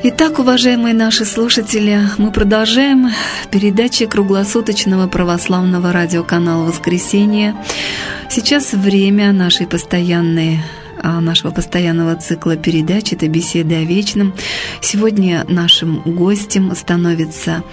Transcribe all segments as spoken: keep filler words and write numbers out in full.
Итак, уважаемые наши слушатели, мы продолжаем передачи круглосуточного православного радиоканала «Воскресенье». Сейчас время нашей постоянной, нашего постоянного цикла передач – это «Беседы о вечном». Сегодня нашим гостем становится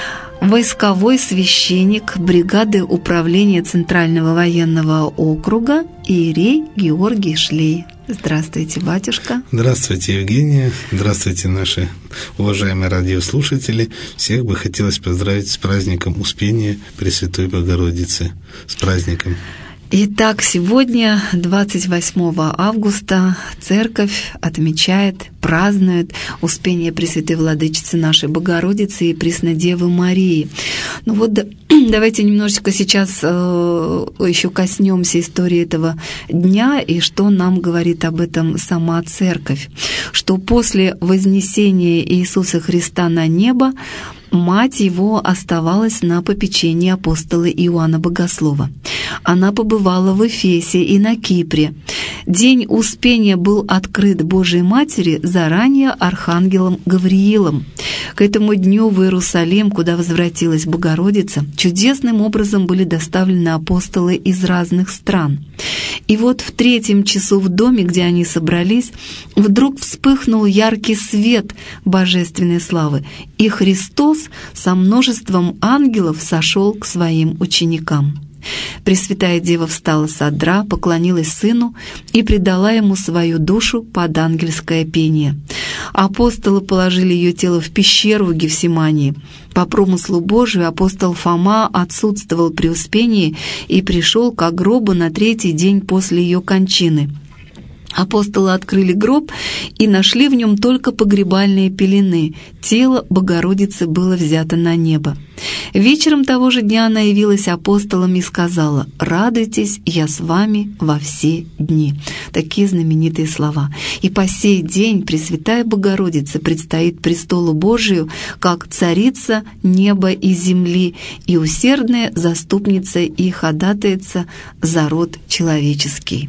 войсковой священник бригады управления Центрального военного округа иерей Георгий Шлей. Здравствуйте, батюшка. Здравствуйте, Евгения. Здравствуйте, наши уважаемые радиослушатели. Всех бы хотелось поздравить с праздником Успения Пресвятой Богородицы. С праздником. Итак, сегодня, двадцать восьмого августа, Церковь отмечает, празднует Успение Пресвятой Владычицы нашей Богородицы и Преснодевы Марии. Ну вот давайте немножечко сейчас э, еще коснемся истории этого дня и что нам говорит об этом сама Церковь. Что после вознесения Иисуса Христа на небо мать его оставалась на попечении апостола Иоанна Богослова. Она побывала в Эфесе и на Кипре. День Успения был открыт Божией Матери заранее архангелом Гавриилом. К этому дню в Иерусалим, куда возвратилась Богородица, чудесным образом были доставлены апостолы из разных стран. И вот в третьем часу в доме, где они собрались, вдруг вспыхнул яркий свет божественной славы, и Христос со множеством ангелов сошел к своим ученикам. Пресвятая Дева встала с одра, поклонилась Сыну и предала Ему свою душу под ангельское пение. Апостолы положили ее тело в пещеру в Гефсимании. По промыслу Божию апостол Фома отсутствовал при Успении и пришел к гробу на третий день после ее кончины. Апостолы открыли гроб и нашли в нем только погребальные пелены. Тело Богородицы было взято на небо. Вечером того же дня она явилась апостолам и сказала: «Радуйтесь, я с вами во все дни». Такие знаменитые слова. И по сей день Пресвятая Богородица предстоит престолу Божию как царица неба и земли и усердная заступница и ходатайца за род человеческий.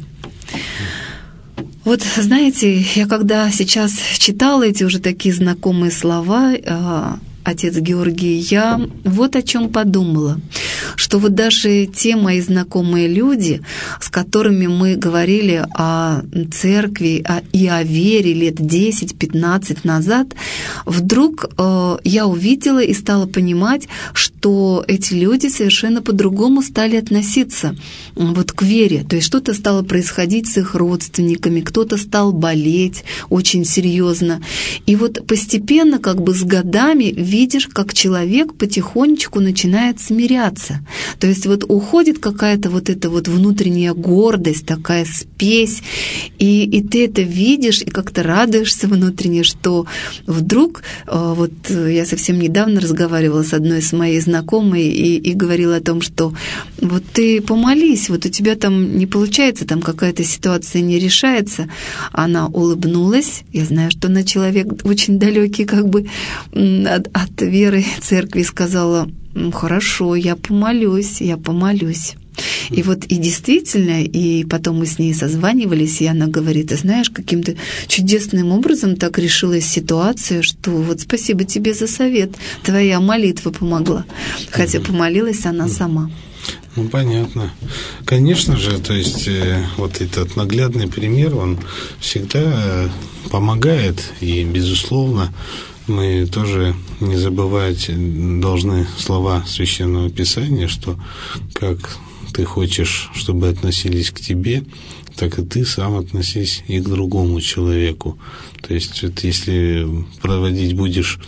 Вот, знаете, я когда сейчас читала эти уже такие знакомые слова, отец Георгий, я вот о чем подумала, что вот даже те мои знакомые люди, с которыми мы говорили о церкви и о вере лет десять-пятнадцать назад, вдруг э, я увидела и стала понимать, что эти люди совершенно по-другому стали относиться вот к вере. То есть что-то стало происходить с их родственниками, кто-то стал болеть очень серьезно. И вот постепенно, как бы с годами, видишь, как человек потихонечку начинает смиряться. То есть вот уходит какая-то вот эта вот внутренняя гордость, такая спесь, и, и ты это видишь, и как-то радуешься внутренне, что вдруг, вот я совсем недавно разговаривала с одной с моей знакомой и, и говорила о том, что вот ты помолись, вот у тебя там не получается, там какая-то ситуация не решается. Она улыбнулась, я знаю, что она человек очень далекий как бы от, от веры церкви, сказала: ну, хорошо, я помолюсь, я помолюсь. И вот и действительно, и потом мы с ней созванивались, и она говорит: ты знаешь, каким-то чудесным образом так решилась ситуация, что вот спасибо тебе за совет, твоя молитва помогла. Хотя помолилась она сама. Ну, понятно. Конечно же, то есть вот этот наглядный пример, он всегда помогает, и, безусловно, мы тоже не забывать должны слова Священного Писания, что как ты хочешь, чтобы относились к тебе, так и ты сам относись и к другому человеку. То есть вот если проводить будешь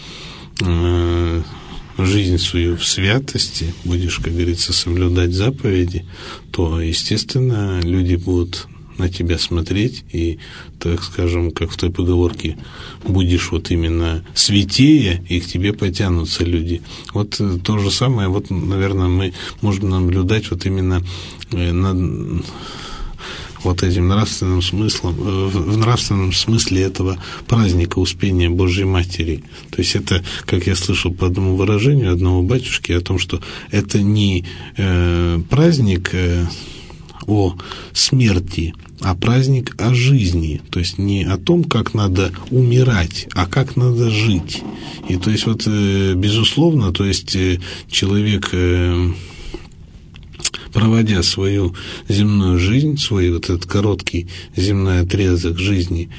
э, жизнь свою в святости, будешь, как говорится, соблюдать заповеди, то, естественно, люди будут на тебя смотреть, и, так скажем, как в той поговорке, будешь вот именно святее, и к тебе потянутся люди. Вот то же самое, вот, наверное, мы можем наблюдать вот именно над вот этим нравственным смыслом, в нравственном смысле этого праздника Успения Божьей Матери. То есть это, как я слышал по одному выражению одного батюшки, о том, что это не э, праздник э, о смерти, а праздник о жизни. То есть не о том, как надо умирать, а как надо жить. И то есть вот, безусловно, то есть человек, проводя свою земную жизнь, свой вот этот короткий земной отрезок жизни,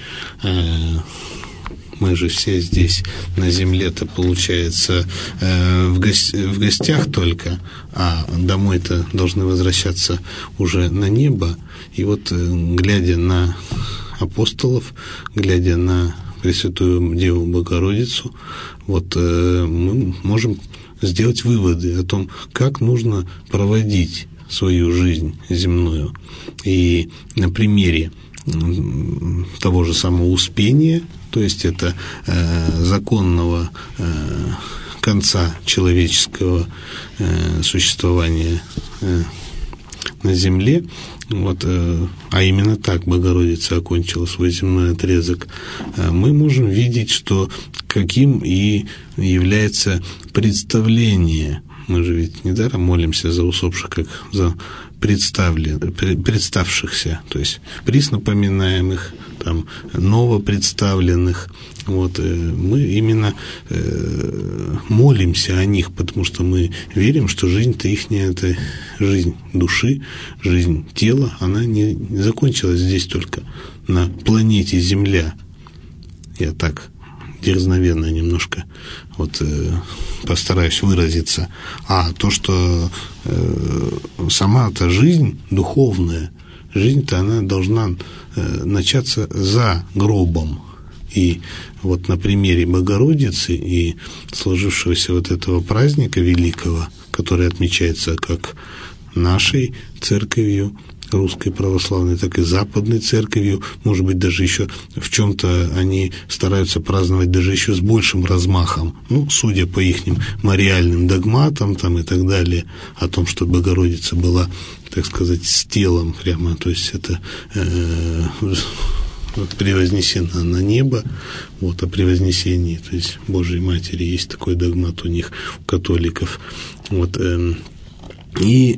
мы же все здесь на земле-то, получается, в, гость, в гостях только, а домой-то должны возвращаться уже на небо. И вот, глядя на апостолов, глядя на Пресвятую Деву Богородицу, вот мы можем сделать выводы о том, как нужно проводить свою жизнь земную. И на примере того же самого Успения, то есть это э, законного э, конца человеческого э, существования э, на земле, вот, э, а именно так Богородица окончила свой земной отрезок, э, мы можем видеть, что каким и является представление. Мы же ведь недаром молимся за усопших, как за представшихся, то есть приснопоминаемых, там, новопредставленных. Вот, мы именно э, молимся о них, потому что мы верим, что жизнь-то ихняя, это жизнь души, жизнь тела, она не, не закончилась здесь только, на планете Земля. Я так дерзновенно немножко вот, э, постараюсь выразиться. А то, что э, сама-то жизнь духовная, жизнь-то она должна э, начаться за гробом. И вот на примере Богородицы и сложившегося вот этого праздника великого, который отмечается как нашей церковью, русской православной, так и западной церковью, может быть, даже еще в чем-то они стараются праздновать даже еще с большим размахом, ну, судя по ихним мариальным догматам там и так далее, о том, что Богородица была, так сказать, с телом прямо, то есть это э, превознесена на небо, вот, о превознесении, то есть Божьей Матери, есть такой догмат у них, у католиков, вот, э, и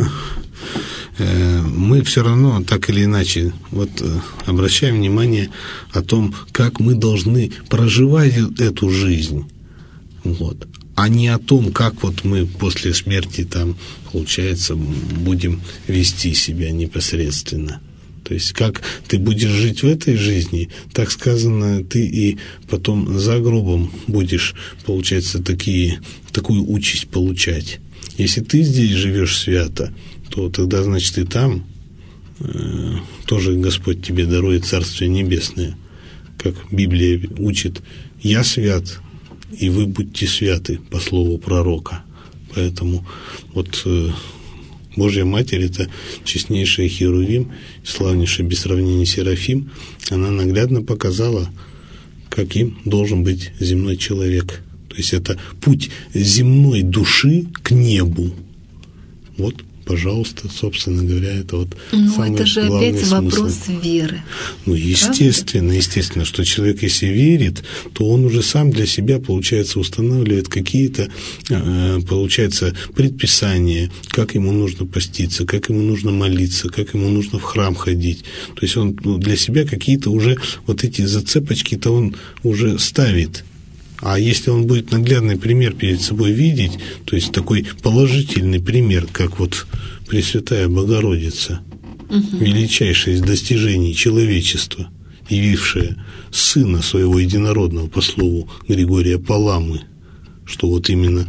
мы все равно так или иначе вот обращаем внимание о том, как мы должны проживать эту жизнь, вот, а не о том, как вот мы после смерти там, получается, будем вести себя непосредственно. То есть, как ты будешь жить в этой жизни, так сказано, ты и потом за гробом будешь, получается, такие, такую участь получать. Если ты здесь живешь свято, то тогда, значит, и там э, тоже Господь тебе дарует Царствие Небесное. Как Библия учит: «Я свят, и вы будьте святы», по слову пророка. Поэтому вот э, Божья Матерь – это честнейшая Херувим, славнейшая без сравнения Серафим. Она наглядно показала, каким должен быть земной человек. То есть это путь земной души к небу. Вот, пожалуйста, собственно говоря, это вот ну, самый это же главный опять смысл. Вопрос веры. Ну, естественно, правда? Естественно, что человек, если верит, то он уже сам для себя, получается, устанавливает какие-то, получается, предписания, как ему нужно поститься, как ему нужно молиться, как ему нужно в храм ходить. То есть он для себя какие-то уже вот эти зацепочки-то он уже ставит. А если он будет наглядный пример перед собой видеть, то есть такой положительный пример, как вот Пресвятая Богородица, угу. величайшее из достижений человечества, явившая Сына Своего Единородного, по слову Григория Паламы, что вот именно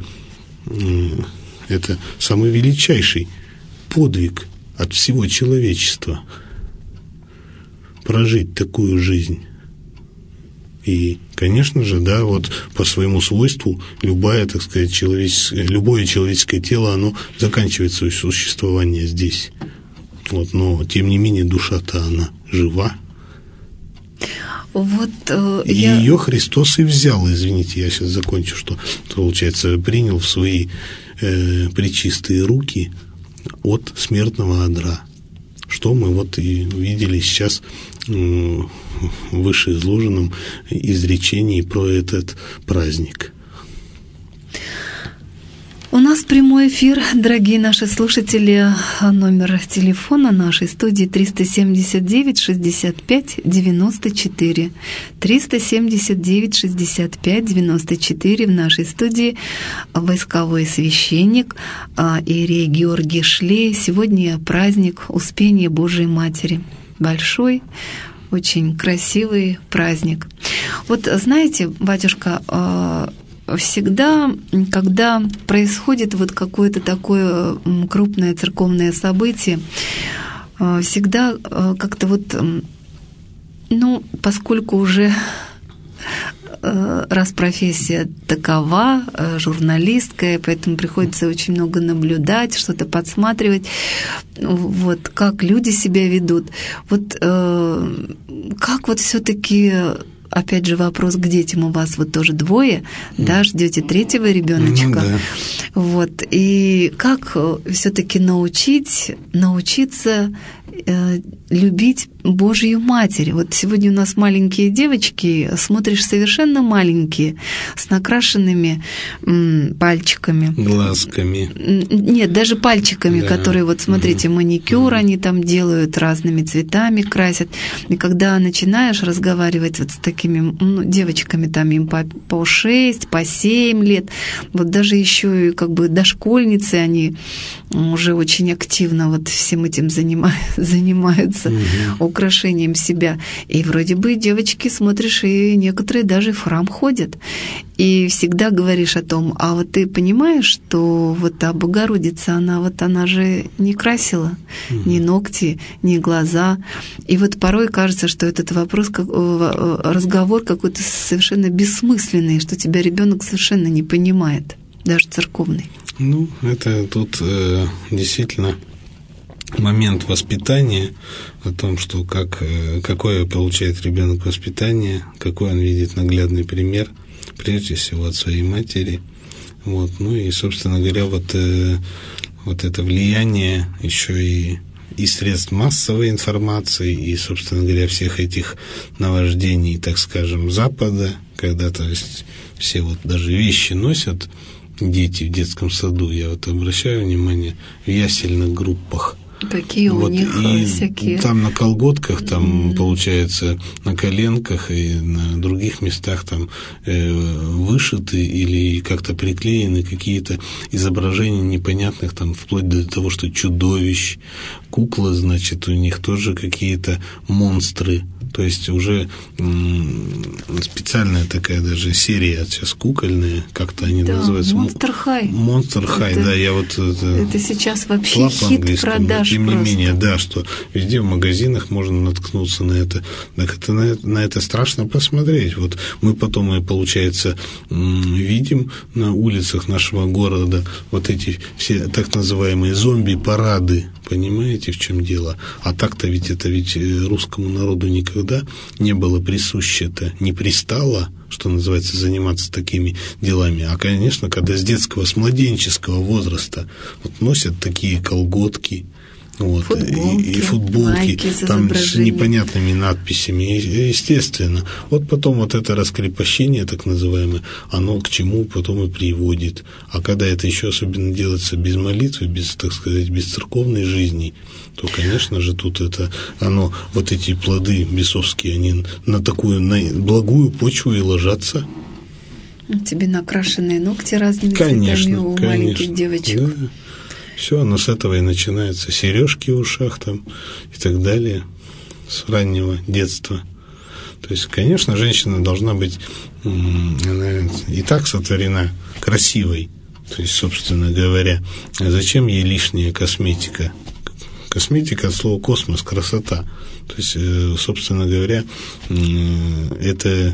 это самый величайший подвиг от всего человечества – прожить такую жизнь. И, конечно же, да, вот по своему свойству любое, так сказать, человеческое, любое человеческое тело, оно заканчивает свое существование здесь. Вот, но, тем не менее, душа-то, она жива. Вот, э, и я... ее Христос и взял, извините, я сейчас закончу, что, получается, принял в свои э, пречистые руки от смертного одра. Что мы вот и видели сейчас в вышеизложенном изречении про этот праздник. У нас прямой эфир, дорогие наши слушатели. Номер телефона нашей студии триста семьдесят девять шестьдесят пять девяносто четыре. триста семьдесят девять шестьдесят пять девяносто четыре. В нашей студии войсковой священник иерей Георгий Шлей. Сегодня праздник Успения Божией Матери. Большой, очень красивый праздник. Вот знаете, батюшка, всегда, когда происходит вот какое-то такое крупное церковное событие, всегда как-то вот, ну, поскольку уже раз профессия такова, журналистская, поэтому приходится очень много наблюдать, что-то подсматривать, вот как люди себя ведут. Вот как вот все-таки, опять же, вопрос к детям. У вас вот тоже двое, да, ждете третьего ребеночка. Ну, да. Вот. И как все-таки научить, научиться э, любить Божью Матерь? Вот сегодня у нас маленькие девочки, смотришь, совершенно маленькие, с накрашенными м, пальчиками. Глазками. Нет, даже пальчиками, да. Которые, вот смотрите, маникюр mm-hmm. они там делают, разными цветами красят. И когда начинаешь разговаривать вот с такими, ну, девочками, там им по, по шесть, по семь лет, вот даже еще и как бы дошкольницы, они уже очень активно вот всем этим занимаются, занимаются угу. украшением себя. И вроде бы девочки, смотришь, и некоторые даже в храм ходят. И всегда говоришь о том, а вот ты понимаешь, что вот та Богородица, она вот она же не красила угу. ни ногти, ни глаза. И вот порой кажется, что этот вопрос, разговор какой-то совершенно бессмысленный, что тебя ребенок совершенно не понимает, даже церковный. Ну, это тут э, действительно момент воспитания, о том, что как, э, какое получает ребенок воспитание, какой он видит наглядный пример, прежде всего от своей матери. Вот. Ну и, собственно говоря, вот, э, вот это влияние еще и, и средств массовой информации, и, собственно говоря, всех этих наваждений, так скажем, Запада, когда, то есть, все вот даже вещи носят дети в детском саду, я вот обращаю внимание, в ясельных группах. Какие вот, у них и всякие... Там на колготках, там, mm-hmm. получается, на коленках и на других местах там э, вышиты или как-то приклеены какие-то изображения непонятных, там, вплоть до того, что чудовищ, куклы, значит, у них тоже какие-то монстры. То есть уже м- специальная такая даже серия сейчас кукольная, как-то они да, называются. Monster High. Monster High, это, да, я вот... Это, это сейчас вообще хит продаж. Тем не просто. менее, да, что везде в магазинах можно наткнуться на это. Так это на, на это страшно посмотреть. Вот мы потом, и, получается, видим на улицах нашего города вот эти все так называемые зомби-парады. Понимаете, в чем дело? А так-то ведь это ведь русскому народу никогда не было присуще-то, не пристало, что называется, заниматься такими делами. А, конечно, когда с детского, с младенческого возраста вот носят такие колготки, вот, футболки, и, и футболки там с непонятными надписями, естественно. Вот потом вот это раскрепощение, так называемое, оно к чему потом и приводит. А когда это еще особенно делается без молитвы, без, так сказать, без церковной жизни, то, конечно же, тут это, оно, вот эти плоды бесовские, они на такую, на благую почву и ложатся. Тебе накрашенные ногти разными конечно, цветами у конечно, маленьких девочек. Да. Все, оно с этого и начинается. Сережки в ушах там и так далее, с раннего детства. То есть, конечно, женщина должна быть, она и так сотворена красивой. То есть, собственно говоря, зачем ей лишняя косметика? Косметика от слова космос, красота. То есть, собственно говоря, это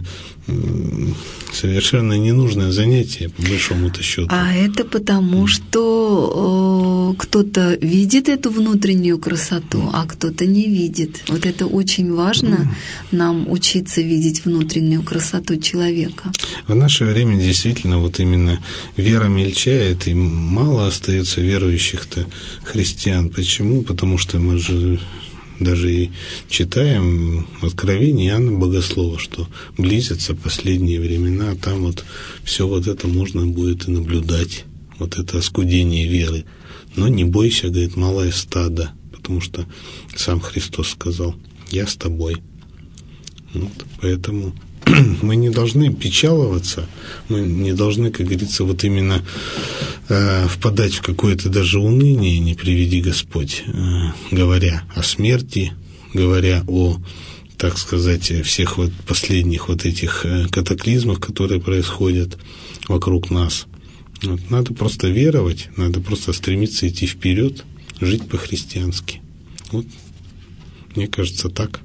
совершенно ненужное занятие, по большому-то счету. А это потому, что э, кто-то видит эту внутреннюю красоту, а кто-то не видит. Вот это очень важно, нам учиться видеть внутреннюю красоту человека. В наше время действительно вот именно вера мельчает, и мало остается верующих-то христиан. Почему? Потому что мы же даже и читаем в Откровении Иоанна Богослова, что близятся последние времена, а там вот все вот это можно будет и наблюдать. вот это оскудение веры. Но не бойся, говорит, малое стадо, потому что сам Христос сказал: «Я с тобой». Вот, поэтому мы не должны печаловаться, мы не должны, как говорится, вот именно э, впадать в какое-то даже уныние, не приведи Господь, э, говоря о смерти, говоря о, так сказать, всех вот последних вот этих э, катаклизмах, которые происходят вокруг нас. Вот, надо просто веровать, надо просто стремиться идти вперед, жить по-христиански. Вот, мне кажется, так.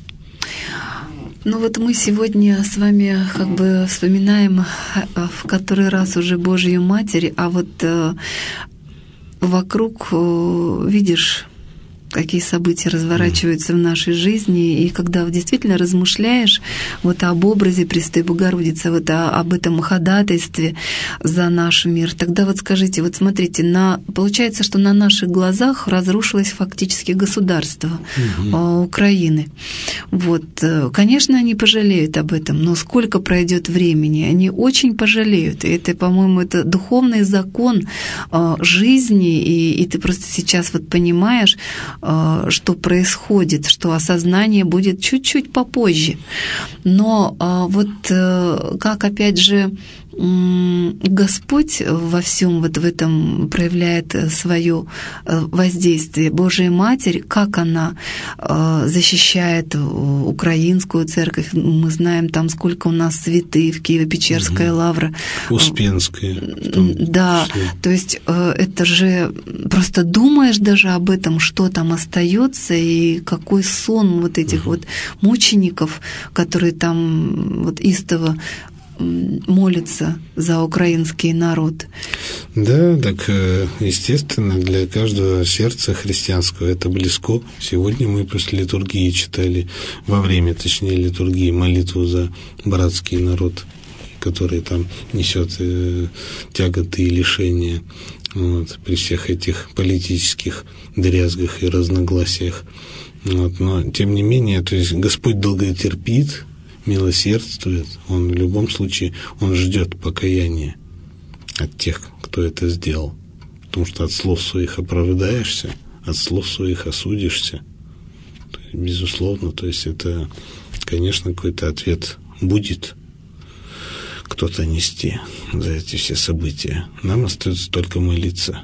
Ну вот мы сегодня с вами как бы вспоминаем в который раз уже Божью Матерь, а вот э, вокруг, э, видишь, какие события разворачиваются в нашей жизни, и когда действительно размышляешь вот об образе Пресвятой Богородицы, вот о, об этом ходатайстве за наш мир, тогда вот скажите, вот смотрите, на, получается, что на наших глазах разрушилось фактически государство угу. Украины. Вот, конечно, они пожалеют об этом, но сколько пройдет времени, они очень пожалеют. И это, по-моему, это духовный закон жизни, и, и ты просто сейчас вот понимаешь, что происходит, что осознание будет чуть-чуть попозже. Но вот как, опять же, Господь во всем вот в этом проявляет свое воздействие. Божия Матерь, как она защищает украинскую церковь. Мы знаем там, сколько у нас святых, Киево-Печерская угу. лавра. Успенская. Да, то есть это же просто думаешь даже об этом, что там остается и какой сон вот этих угу. вот мучеников, которые там вот истово молится за украинский народ. Да, так, естественно, для каждого сердца христианского это близко. Сегодня мы после литургии читали, во время, точнее, литургии, молитву за братский народ, который там несет э, тяготы и лишения вот, при всех этих политических дрязгах и разногласиях. Вот, но, тем не менее, то есть Господь долготерпит, милосердствует, Он в любом случае, Он ждет покаяния от тех, кто это сделал. Потому что от слов своих оправдаешься, от слов своих осудишься. Безусловно, то есть это, конечно, какой-то ответ будет кто-то нести за эти все события. Нам остается только молиться.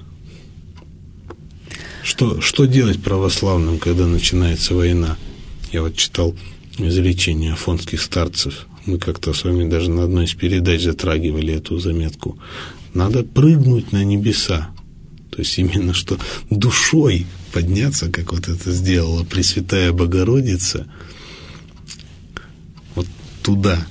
Что, что делать православным, когда начинается война? Я вот читал изречение афонских старцев. Мы как-то с вами даже на одной из передач затрагивали эту заметку. Надо прыгнуть на небеса. То есть именно что душой подняться, как вот это сделала Пресвятая Богородица, вот туда.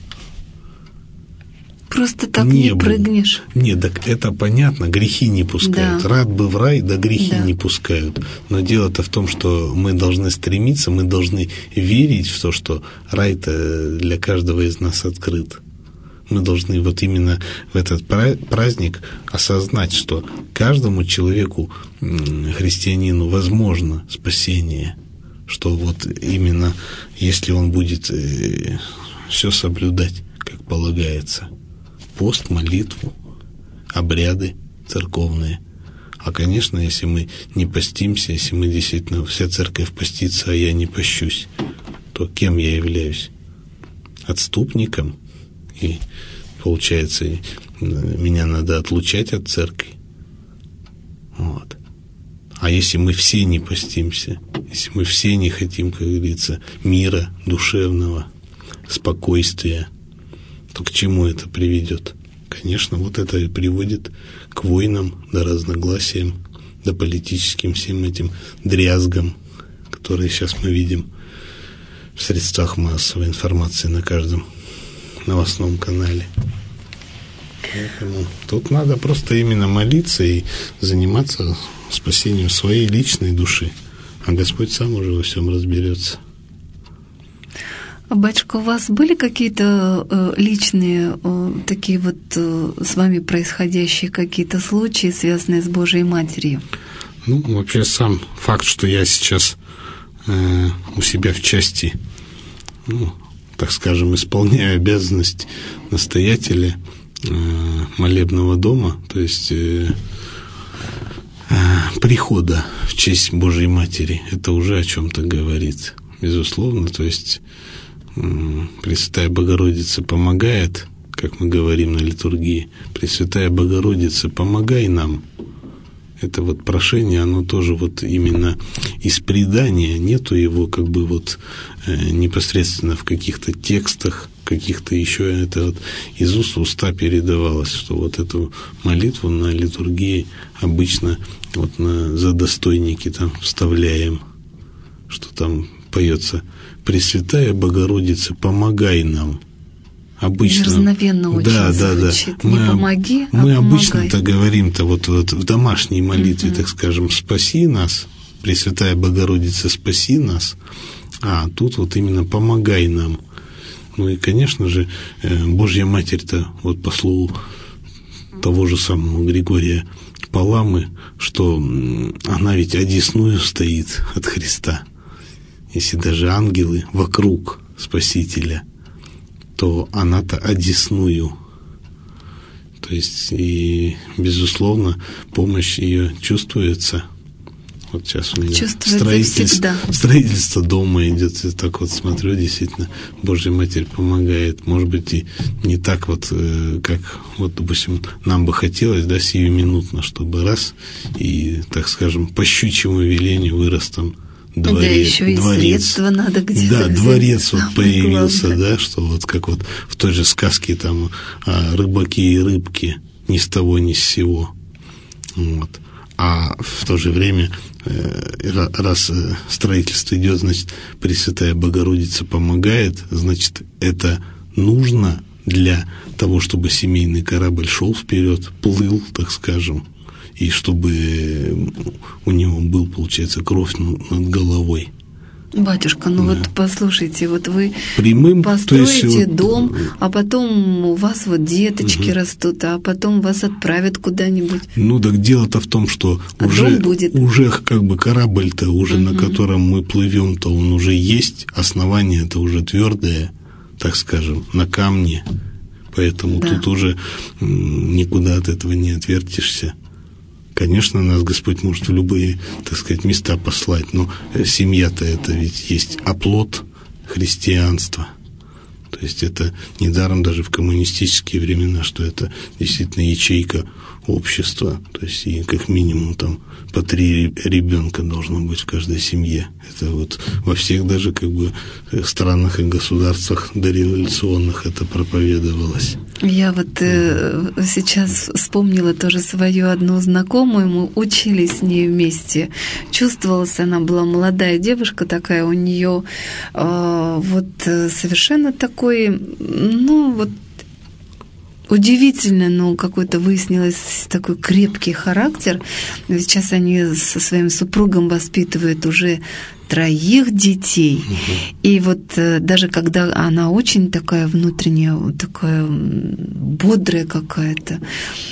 Просто так не прыгнешь. Нет, так это понятно, грехи не пускают. Да. Рад бы в рай, да грехи да. не пускают. Но дело-то в том, что мы должны стремиться, мы должны верить в то, что рай-то для каждого из нас открыт. Мы должны вот именно в этот праздник осознать, что каждому человеку, христианину, возможно спасение. Что вот именно если он будет все соблюдать, как полагается. Пост, молитву, обряды церковные. А, конечно, если мы не постимся, если мы действительно, вся церковь постится, а я не пощусь, то кем я являюсь? Отступником? И, получается, меня надо отлучать от церкви. Вот. А если мы все не постимся, если мы все не хотим, как говорится, мира душевного, спокойствия, то к чему это приведет? Конечно, вот это и приводит к войнам, да разногласиям, да политическим всем этим дрязгам, которые сейчас мы видим в средствах массовой информации на каждом новостном канале. Поэтому тут надо просто именно молиться и заниматься спасением своей личной души, а Господь сам уже во всем разберется. Батюшка, у вас были какие-то э, личные э, такие вот э, с вами происходящие какие-то случаи, связанные с Божией Матерью? Ну, вообще сам факт, что я сейчас э, у себя в части, ну, так скажем, исполняю обязанность настоятеля молебного дома, то есть прихода в честь Божьей Матери, это уже о чем-то говорит, безусловно. То есть Пресвятая Богородица помогает, как мы говорим на литургии, Пресвятая Богородица, помогай нам. Это вот прошение, оно тоже вот именно из предания, нету его как бы вот э, непосредственно в каких-то текстах, каких-то еще, это вот из уст в уста передавалось, что вот эту молитву на литургии обычно вот на задостойники там вставляем, что там поется: «Пресвятая Богородица, помогай нам». Обычно, дерзновенно очень да, да, да. Не мы, помоги, а мы помогай. Обычно-то говорим-то вот, вот в домашней молитве, mm-hmm. так скажем, «Спаси нас», «Пресвятая Богородица, спаси нас», а тут вот именно «помогай нам». Ну и, конечно же, Божья Матерь-то, вот по слову того же самого Григория Паламы, что она ведь одесную стоит от Христа. Если даже ангелы вокруг Спасителя, то она-то одесную. То есть, и, безусловно, помощь ее чувствуется. Вот сейчас у меня строительство, строительство дома идет, и так вот смотрю, действительно, Божья Матерь помогает. Может быть, и не так вот, как, вот, допустим, нам бы хотелось, да, сиюминутно, чтобы раз, и, так скажем, по щучьему велению вырос там Дворец, да, еще и дворец. Средства надо где-то Да, взять. дворец вот появился, главное. Да, что вот как вот в той же сказке там рыбаки и рыбки ни с того ни с сего. Вот. А в то же время, раз строительство идет, значит, Пресвятая Богородица помогает, значит, это нужно для того, чтобы семейный корабль шел вперед, плыл, так скажем, и чтобы у него был, получается, кровь над головой. Батюшка, ну да. Вот послушайте, вот вы Прямым, построите то есть, дом, вот, а потом у вас вот деточки угу. растут, а потом вас отправят куда-нибудь. Ну так дело-то в том, что а уже, будет. уже как бы корабль-то, уже угу. на котором мы плывем-то, он уже есть, основание-то уже твердое, так скажем, на камне, поэтому да. тут уже никуда от этого не отвертишься. Конечно, нас Господь может в любые, так сказать, места послать, но семья-то это ведь есть оплот христианства. То есть это недаром даже в коммунистические времена, что это действительно ячейка общества. То есть и как минимум там по три ребенка должно быть в каждой семье. Это вот во всех даже как бы странах и государствах дореволюционных это проповедовалось. Я вот э, сейчас вспомнила тоже свою одну знакомую, мы учились с ней вместе. Чувствовалась, она была молодая девушка такая, у нее э, вот совершенно такой, ну вот удивительно, но какой-то выяснилось такой крепкий характер. Сейчас они со своим супругом воспитывают уже троих детей. Угу. И вот даже когда она очень такая внутренняя, такая бодрая какая-то,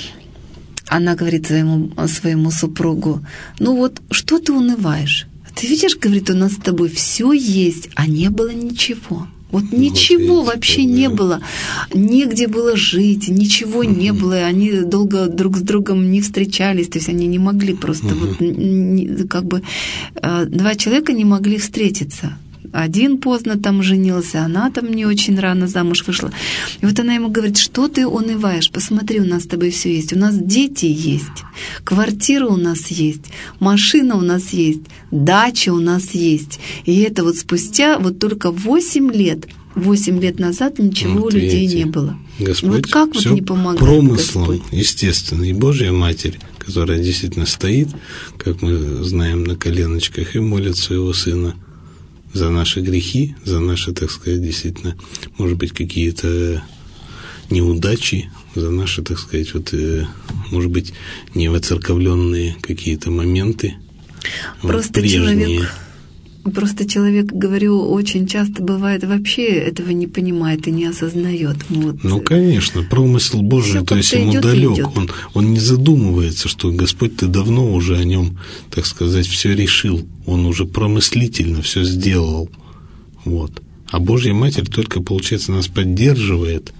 она говорит своему, своему супругу: ну вот, что ты унываешь? Ты видишь, говорит, у нас с тобой все есть, а не было ничего. Вот ничего вот вообще да. не было, негде было жить, ничего угу. не было, они долго друг с другом не встречались, то есть они не могли просто, угу. вот, не, как бы, два человека не могли встретиться. Один поздно там женился, она там не очень рано замуж вышла. И вот она ему говорит: что ты унываешь? Посмотри, у нас с тобой все есть. У нас дети есть, квартира у нас есть, машина у нас есть, дача у нас есть. И это вот спустя вот только восемь лет, восемь лет назад ничего вот у людей видите, не было. Господь вот как вот не помогает промыслом, Господь? Естественно, и Божья Матерь, которая действительно стоит, как мы знаем, на коленочках и молит своего Сына за наши грехи, за наши, так сказать, действительно, может быть, какие-то неудачи, за наши, так сказать, вот, может быть, невоцерковленные какие-то моменты. Просто вот, прежние. человек, просто человек, говорю, очень часто бывает вообще этого не понимает и не осознает. Вот. Ну, конечно, промысел Божий, то есть ему далек, он, он не задумывается, что Господь-то давно уже о нем, так сказать, все решил, он уже промыслительно все сделал, вот. А Божья Матерь только, получается, нас поддерживает,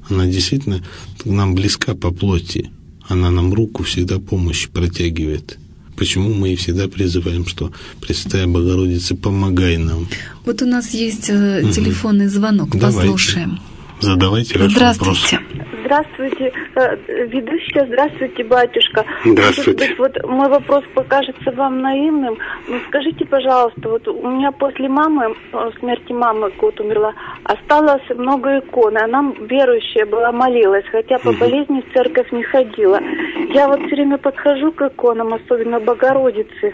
она действительно нам близка по плоти. Она нам руку всегда помощи протягивает. Почему мы и всегда призываем, что Пресвятая Богородица, помогай нам. Вот у нас есть э, телефонный звонок, Давайте. Послушаем. Задавайте ваш Здравствуйте. вопрос. Здравствуйте, ведущая, здравствуйте, батюшка. Здравствуйте. Может быть, вот мой вопрос покажется вам наивным, но скажите, пожалуйста, вот у меня после мамы, смерти мамы, год умерла, осталось много икон, и она верующая была, молилась, хотя по болезни в церковь не ходила. Я вот все время подхожу к иконам, особенно Богородицы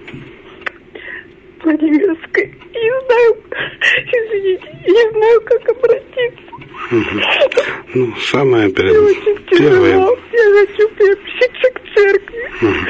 Владимирской, и не знаю, извините, не знаю, как обратиться. Ну, самое Мне очень первое... тяжело. Я хочу приобщиться к церкви.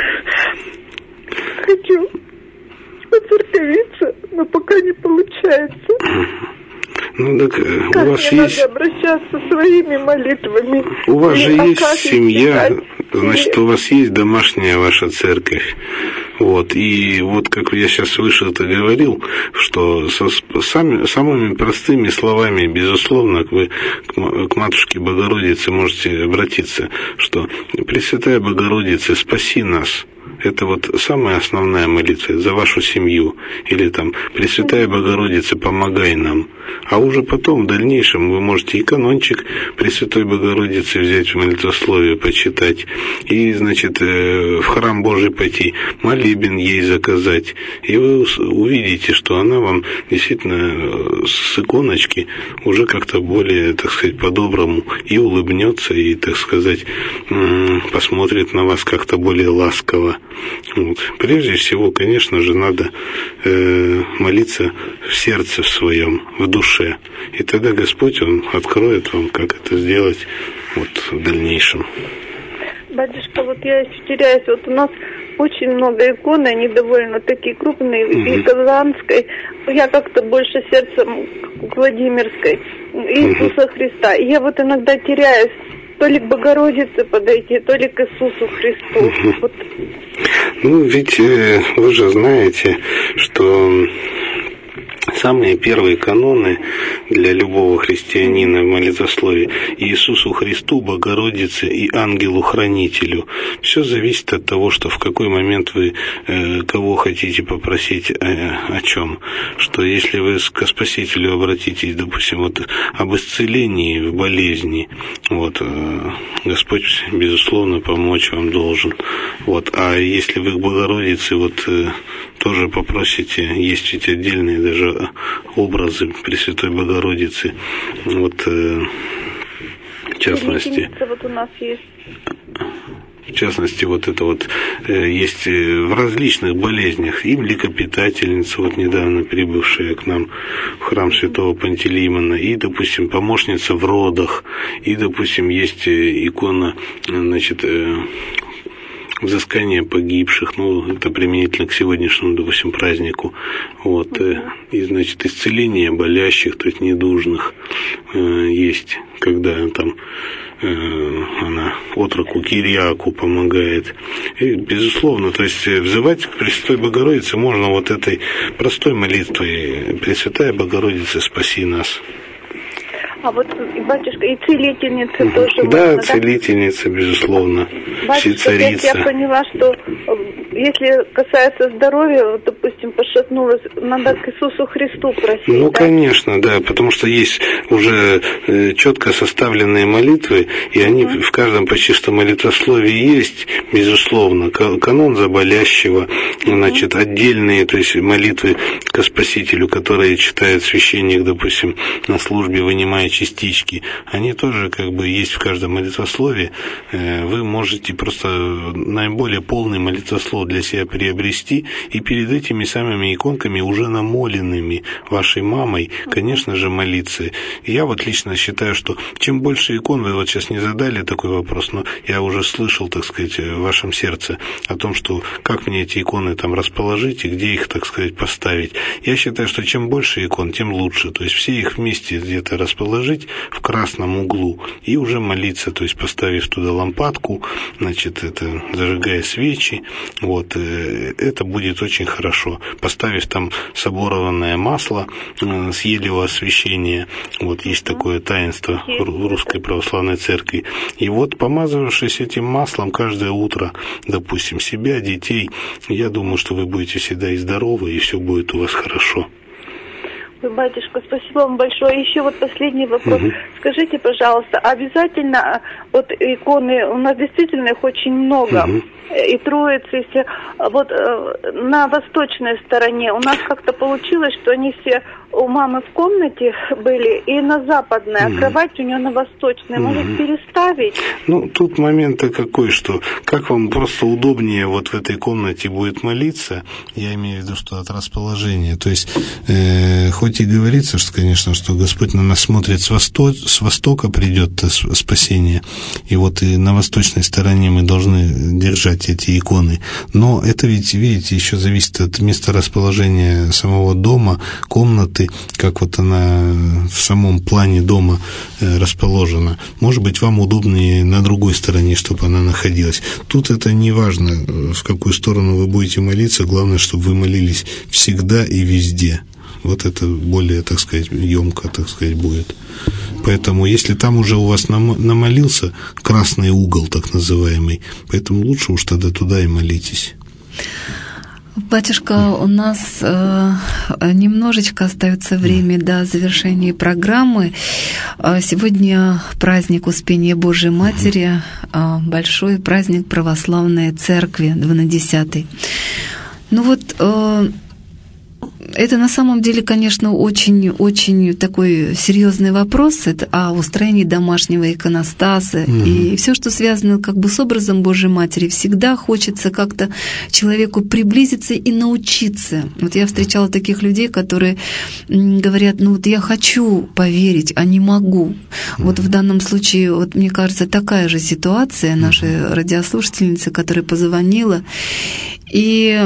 Угу. Хочу поцерковиться, но пока не получается. Ну, так как у вас мне есть... надо обращаться своими молитвами? У вас же Или есть семья, читать? значит, у вас есть домашняя ваша церковь. Вот, и вот как я сейчас выше это говорил, что со сами, самыми простыми словами, безусловно, вы к, к Матушке Богородице можете обратиться, что Пресвятая Богородица, спаси нас. Это вот самая основная молитва за вашу семью. Или там Пресвятая Богородица, помогай нам. А уже потом, в дальнейшем, вы можете и канончик Пресвятой Богородицы взять в молитвословие, почитать. И, значит, в храм Божий пойти, молебен ей заказать. И вы увидите, что она вам действительно с иконочки уже как-то более, так сказать, по-доброму и улыбнется, и, так сказать, посмотрит на вас как-то более ласково. Вот. Прежде всего, конечно же, надо э, молиться в сердце в своем, в душе. И тогда Господь, Он откроет вам, как это сделать вот, в дальнейшем. Батюшка, вот я еще теряюсь. Вот у нас очень много икон, они довольно такие крупные, угу. И Казанской. Я как-то больше сердцем к Владимирской, Иисуса угу. Христа. И я вот иногда теряюсь. То ли к Богородице подойти, то ли к Иисусу Христу. Угу. Вот. Ну, ведь э, вы же знаете, что самые первые каноны для любого христианина в молитвословии Иисусу Христу, Богородице и Ангелу-Хранителю. Все зависит от того, что в какой момент вы э, кого хотите попросить э, о чем. Что если вы к Спасителю обратитесь, допустим, вот, об исцелении в болезни, вот, э, Господь, безусловно, помочь вам должен. Вот. А если вы к Богородице вот, э, тоже попросите, есть ведь отдельные даже образы Пресвятой Богородицы, вот, э, в частности, вот у нас есть. В частности, вот это вот э, есть в различных болезнях. И млекопитательница, вот недавно прибывшая к нам в храм Святого Пантелеймона, и, допустим, помощница в родах, и, допустим, есть икона, значит, э, взыскание погибших, ну, это применительно к сегодняшнему, допустим, празднику, вот, и, значит, исцеление болящих, то есть недужных, э, есть, когда там э, она отроку Кириаку помогает, и, безусловно, то есть взывать к Пресвятой Богородице можно вот этой простой молитвой: Пресвятая Богородица, спаси нас. А вот, батюшка, и целительница угу. тоже да, можно, целительница, да? Безусловно, батюшка, царица. Я поняла, что если касается здоровья, вот, допустим, пошатнулась, надо к Иисусу Христу просить. Ну, да? конечно, да, потому что есть уже э, четко составленные молитвы, и они угу. в каждом почти что молитвословии есть, безусловно. Канон за болящего, угу. значит, отдельные, то есть молитвы ко Спасителю, которые читает священник, допустим, на службе, вынимая частички, они тоже как бы есть в каждом молитвословии. Вы можете просто наиболее полный молитвослов для себя приобрести, и перед этими самыми иконками, уже намоленными вашей мамой, конечно же, молиться. И я вот лично считаю, что чем больше икон, вы вот сейчас не задали такой вопрос, но я уже слышал, так сказать, в вашем сердце о том, что как мне эти иконы там расположить и где их, так сказать, поставить. Я считаю, что чем больше икон, тем лучше. То есть все их вместе где-то расположить, расположить в красном углу и уже молиться, то есть поставив туда лампадку, значит, это, зажигая свечи, вот, это будет очень хорошо. Поставив там соборованное масло с елевого освящения, вот, есть такое таинство в Русской Православной Церкви, и вот, помазывавшись этим маслом каждое утро, допустим, себя, детей, я думаю, что вы будете всегда и здоровы, и все будет у вас хорошо. Батюшка, спасибо вам большое. Еще вот последний вопрос. Угу. Скажите, пожалуйста, обязательно вот иконы, у нас действительно их очень много, угу. и Троицы, и все, вот на восточной стороне у нас как-то получилось, что они все у мамы в комнате были, и на западной, а кровать у нее на восточной. Может, переставить? Ну, тут момент-то какой, что как вам просто удобнее вот в этой комнате будет молиться, я имею в виду, что от расположения. То есть, э, хоть и говорится, что, конечно, что Господь на нас смотрит с, восто... с востока, придет спасение, и вот и на восточной стороне мы должны держать эти иконы. Но это ведь, видите, еще зависит от места расположения самого дома, комнаты, как вот она в самом плане дома расположена. Может быть, вам удобнее на другой стороне, чтобы она находилась. Тут это не важно, в какую сторону вы будете молиться, главное, чтобы вы молились всегда и везде. Вот это более, так сказать, емко, так сказать, будет. Поэтому, если там уже у вас намолился красный угол, так называемый, поэтому лучше уж тогда туда и молитесь. Батюшка, у нас э, немножечко остается время до завершения программы. Сегодня праздник Успения Божией Матери, э, большой праздник Православной Церкви, двунадесятый. Ну вот... Э, Это на самом деле, конечно, очень-очень такой серьезный вопрос, это о устроении домашнего иконостаса. Mm-hmm. И все, что связано как бы с образом Божьей Матери, всегда хочется как-то человеку приблизиться и научиться. Вот я встречала таких людей, которые говорят, ну вот я хочу поверить, а не могу. Mm-hmm. Вот в данном случае, вот мне кажется, такая же ситуация нашей mm-hmm. радиослушательницы, которая позвонила. И...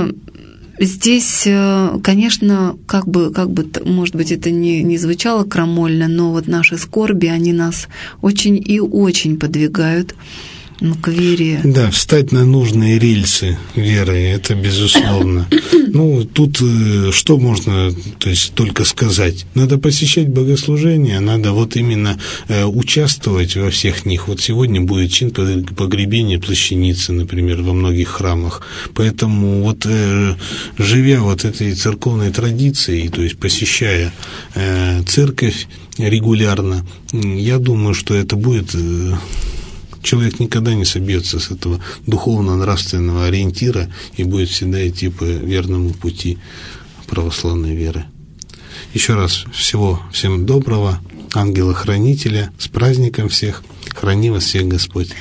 Здесь, конечно, как бы, как бы, может быть, это не, не звучало крамольно, но вот наши скорби, они нас очень и очень подвигают к вере. Да, встать на нужные рельсы веры, это безусловно. Ну, тут что можно, то есть, только сказать? Надо посещать богослужения, надо вот именно э, участвовать во всех них. Вот сегодня будет чин погребения плащаницы, например, во многих храмах. Поэтому вот э, живя вот этой церковной традицией, то есть посещая э, церковь регулярно, я думаю, что это будет... Э, Человек никогда не собьется с этого духовно-нравственного ориентира и будет всегда идти по верному пути православной веры. Еще раз всего всем доброго, ангела-хранителя, с праздником всех, храни вас всех Господь.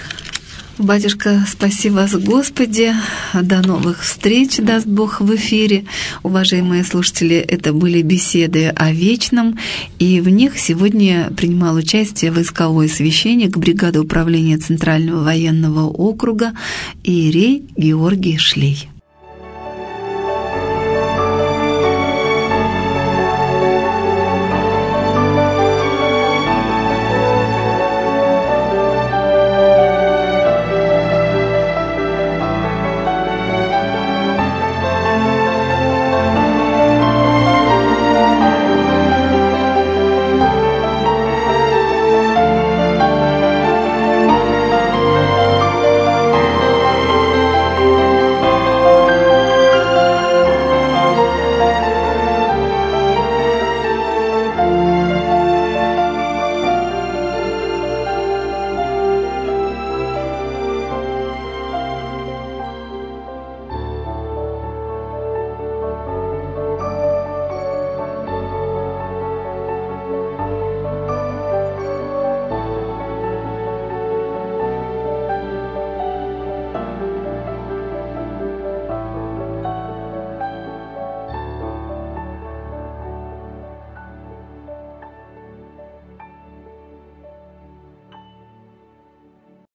Батюшка, спаси вас, Господи. До новых встреч, даст Бог, в эфире. Уважаемые слушатели, это были беседы о вечном, и в них сегодня принимал участие войсковой священник бригады управления Центрального военного округа иерей Георгий Шлей.